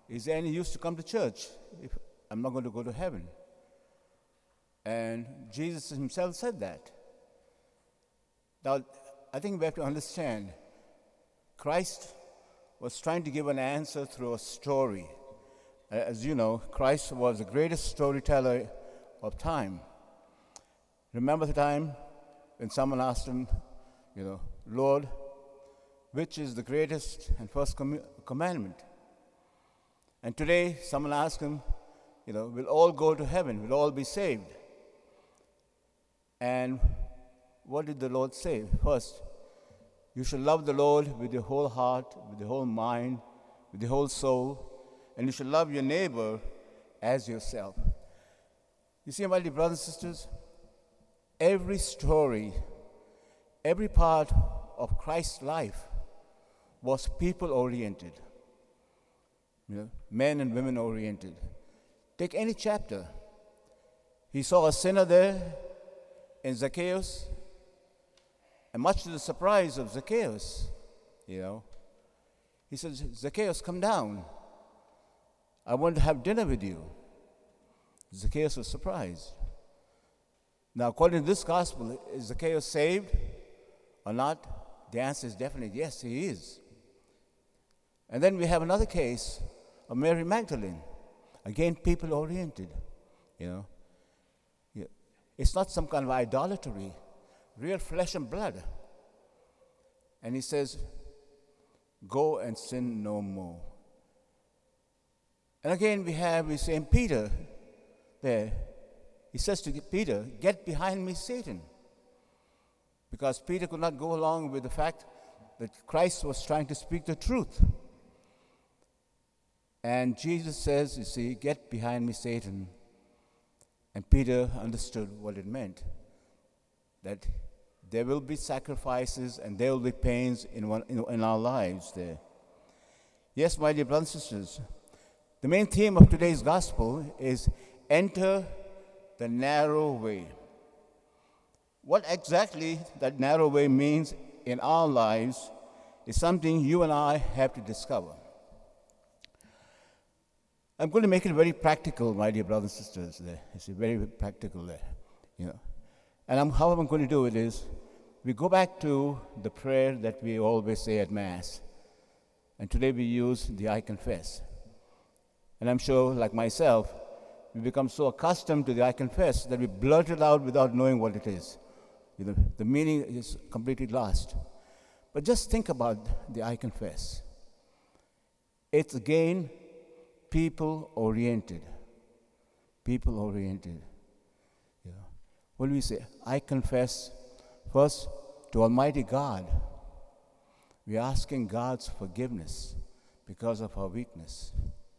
is there any use to come to church if I'm not going to go to heaven? And Jesus himself said that. Now, I think we have to understand, Christ was trying to give an answer through a story. As you know, Christ was the greatest storyteller of time. Remember the time when someone asked him, Lord, which is the greatest and first commandment? And today, someone asked him, will all go to heaven? Will all be saved? And what did the Lord say? First, you should love the Lord with your whole heart, with your whole mind, with your whole soul, and you should love your neighbor as yourself. You see, my dear brothers and sisters, every story, every part of Christ's life was people-oriented, men and women-oriented. Take any chapter. He saw a sinner there in Zacchaeus, and much to the surprise of Zacchaeus, he says, Zacchaeus, come down. I want to have dinner with you. Zacchaeus was surprised. Now, according to this gospel, is Zacchaeus saved or not? The answer is definitely yes, he is. And then we have another case of Mary Magdalene. Again, people-oriented, It's not some kind of idolatry, real flesh and blood. And he says, go and sin no more. And again, we see Peter there. He says to Peter, get behind me, Satan. Because Peter could not go along with the fact that Christ was trying to speak the truth. And Jesus says, get behind me, Satan. And Peter understood what it meant, that there will be sacrifices and there will be pains in our lives there. Yes, my dear brothers and sisters, the main theme of today's gospel is enter the narrow way. What exactly that narrow way means in our lives is something you and I have to discover. I'm going to make it very practical, my dear brothers and sisters there. It's very practical there, And how I'm going to do it is, we go back to the prayer that we always say at Mass. And today we use the I confess. And I'm sure, like myself, we become so accustomed to the I confess that we blurt it out without knowing what it is. The meaning is completely lost. But just think about the I confess. It's again people-oriented. People-oriented. What do we say? I confess first to Almighty God. We're asking God's forgiveness because of our weakness.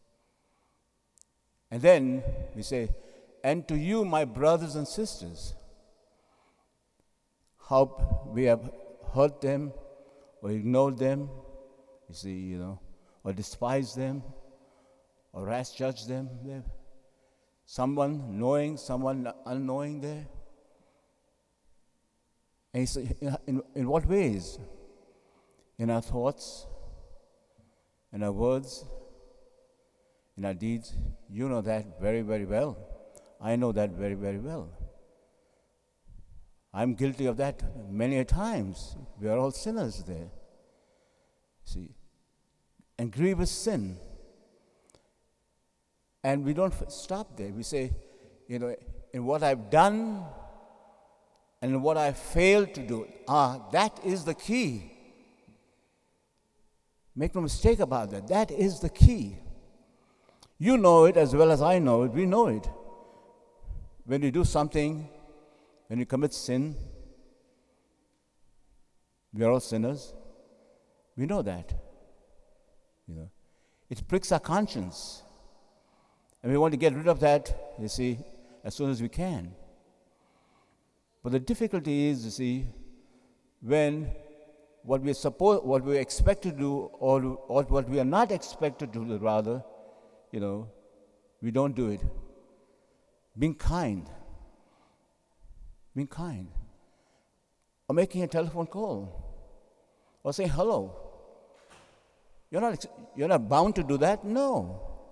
And then we say, and to you, my brothers and sisters, how we have hurt them or ignored them, or despised them, or rash judged them there. Someone knowing, someone unknowing there. And he said, in what ways? In our thoughts, in our words, in our deeds. You know that very, very well. I know that very, very well. I'm guilty of that many a times. We are all sinners there. See, and grievous sin. And we don't stop there. We say, in what I've done and in what I failed to do. That is the key. Make no mistake about that. That is the key. You know it as well as I know it. We know it. When you do something, when you commit sin, we are all sinners. We know that. It pricks our conscience. And we want to get rid of that, as soon as we can. But the difficulty is, when what we expect to do, or what we are not expected to do, rather, we don't do it. Being kind. Or making a telephone call. Or saying hello. You're not bound to do that? No.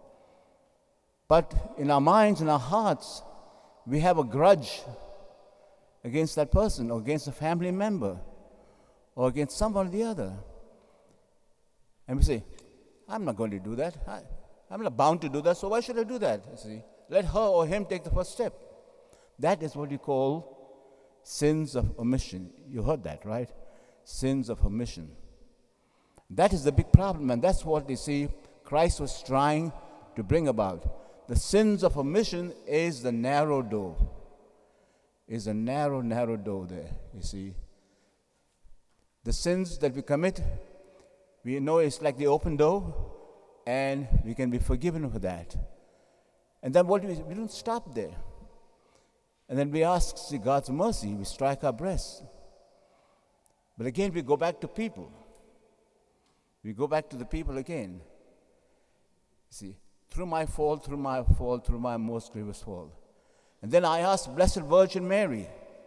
But in our minds, in our hearts, we have a grudge against that person or against a family member or against someone or the other. And we say, I'm not going to do that. I'm not bound to do that, so why should I do that? You see? Let her or him take the first step. That is what you call sins of omission. You heard that, right? Sins of omission. That is the big problem, and that's what you see Christ was trying to bring about. The sins of omission is the narrow door. Is a narrow, narrow door there, you see. The sins that we commit, we know it's like the open door, and we can be forgiven for that. And then what we don't stop there. And then we ask God's mercy, we strike our breasts. But again, we go back to people. We go back to the people again. See, through my fault, through my most grievous fault. And then I ask Blessed Virgin Mary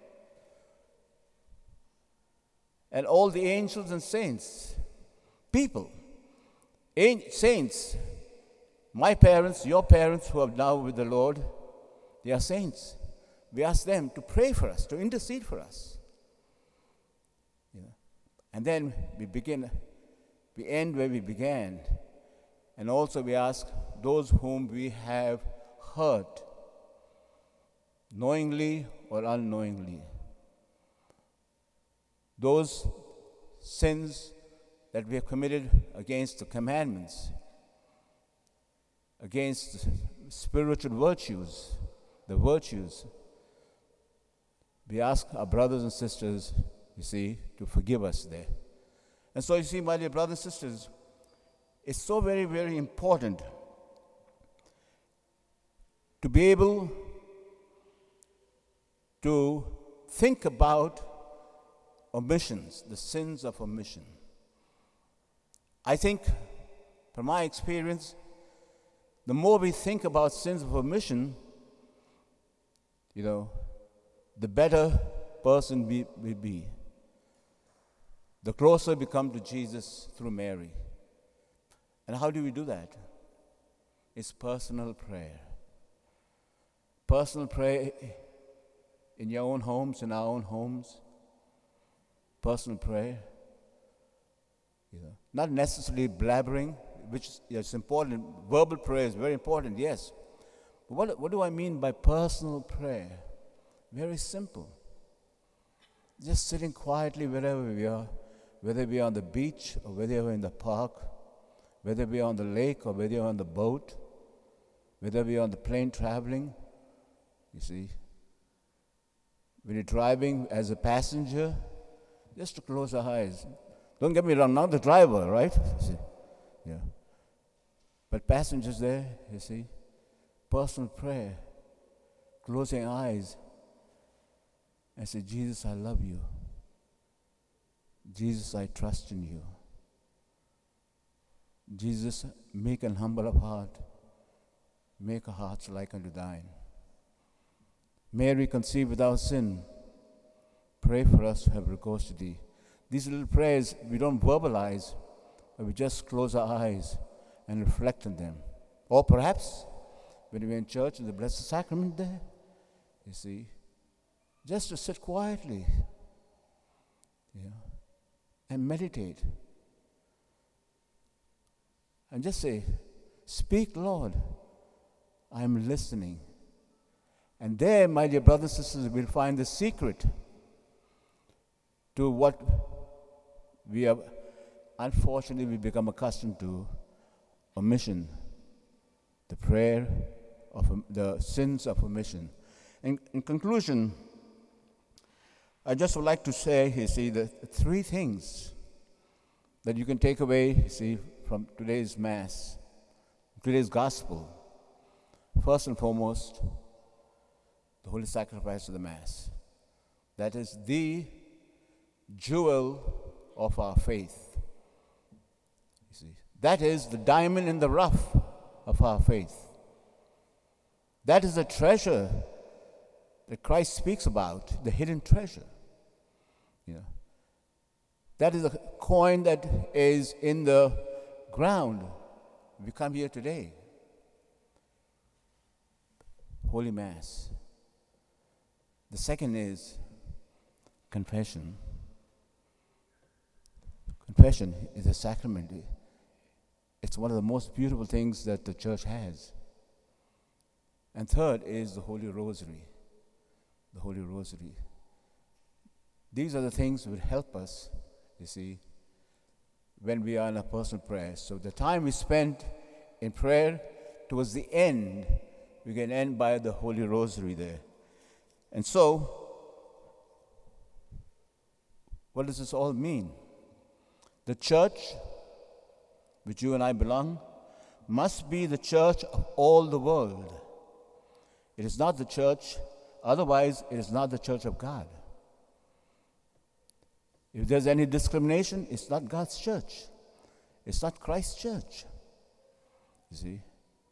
and all the angels and saints, people, saints, my parents, your parents who are now with the Lord, they are saints. We ask them to pray for us, to intercede for us. And then we end where we began. And also we ask those whom we have hurt, knowingly or unknowingly. Those sins that we have committed against the commandments, against spiritual virtues, the virtues. We ask our brothers and sisters, you see, to forgive us there. And so you see, my dear brothers and sisters, it's so very, very important to be able to think about omissions, the sins of omission. I think, from my experience, the more we think about sins of omission, the better person we will be. The closer we come to Jesus through Mary. And how do we do that? It's personal prayer. Personal prayer in your own homes, in our own homes. Personal prayer. Not necessarily blabbering, which is important. Verbal prayer is very important, yes. But what do I mean by personal prayer? Very simple. Just sitting quietly wherever we are, whether we are on the beach or whether we are in the park, whether we are on the lake or whether we are on the boat, whether we are on the plane traveling, you see. When you're driving as a passenger, just to close our eyes. Don't get me wrong, not the driver, right? See? Yeah. But passengers there, you see, personal prayer, closing eyes, and say, Jesus, I love you. Jesus, I trust in you. Jesus, make an humble of heart. Make our hearts like unto thine. Mary, conceived without sin, pray for us who have recourse to thee. These little prayers we don't verbalize, but we just close our eyes and reflect on them. Or perhaps, when we're in church in the Blessed Sacrament there, you see, just to sit quietly, and meditate. And just say, speak, Lord, I'm listening. And there, my dear brothers and sisters, we'll find the secret to what we have, unfortunately, we become accustomed to, omission, the prayer of the sins of omission. In conclusion, I just would like to say, you see, the three things that you can take away, you see, from today's Mass, today's Gospel. First and foremost, the Holy Sacrifice of the Mass. That is the jewel of our faith. You see, that is the diamond in the rough of our faith. That is the treasure that Christ speaks about, the hidden treasure. That is a coin that is in the ground. We come here today. Holy Mass. The second is confession. Confession is a sacrament. It's one of the most beautiful things that the church has. And third is the Holy Rosary. The Holy Rosary. These are the things that will help us, you see, when we are in a personal prayer. So the time we spend in prayer, towards the end, we can end by the Holy Rosary there. And so, what does this all mean? The church, which you and I belong, must be the church of all the world. It is not the church, otherwise it is not the church of God. If there's any discrimination, it's not God's church. It's not Christ's church. You see?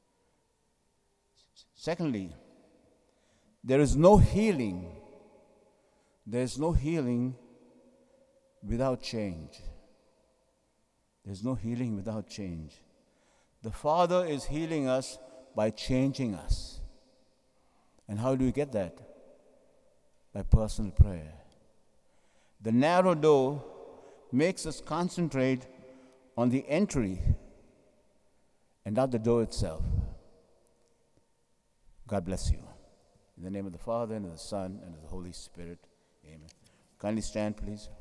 Secondly, there is no healing. There is no healing without change. There's no healing without change. The Father is healing us by changing us. And how do we get that? By personal prayer. The narrow door makes us concentrate on the entry and not the door itself. God bless you. In the name of the Father, and of the Son, and of the Holy Spirit. Amen. Kindly stand, please.